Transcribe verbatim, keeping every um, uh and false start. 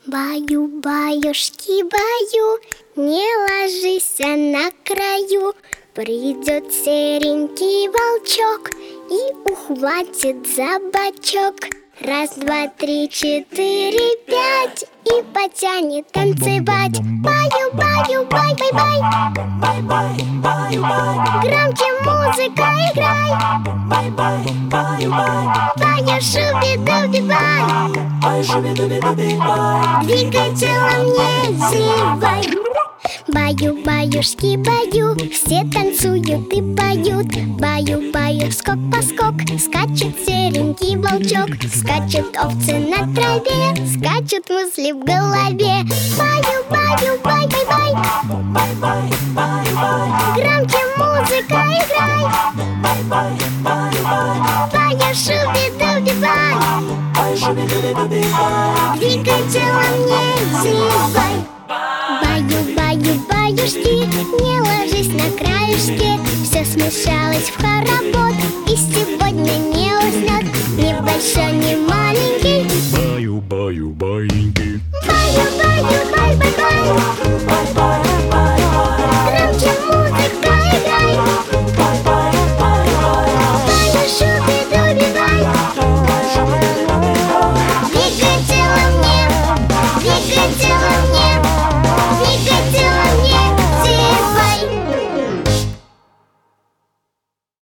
Баю-баюшки, баю, не ложись на краю. Придет серенький волчок и ухватит за бочок. Раз, два, три, четыре, пять, и потянет танцевать. Баю, баю, бай, бай, бай. Громче музыка играй. Баю, шуби-дуби-бай. Двигай телом, не зевай. Баю-баюшки, баю, все танцуют и поют. Баю-баю, скок-поскок, скачет серенький волчок. Скачут овцы на траве, скачут мысли в голове. Баю-баю, бай-бай-бай. Громче музыка играй. Баю, шуби-дуби-бай. Двигай телом, не зевай. Баю-баю-баюшки, не ложись на краюшке. Все смешалось в хоровод.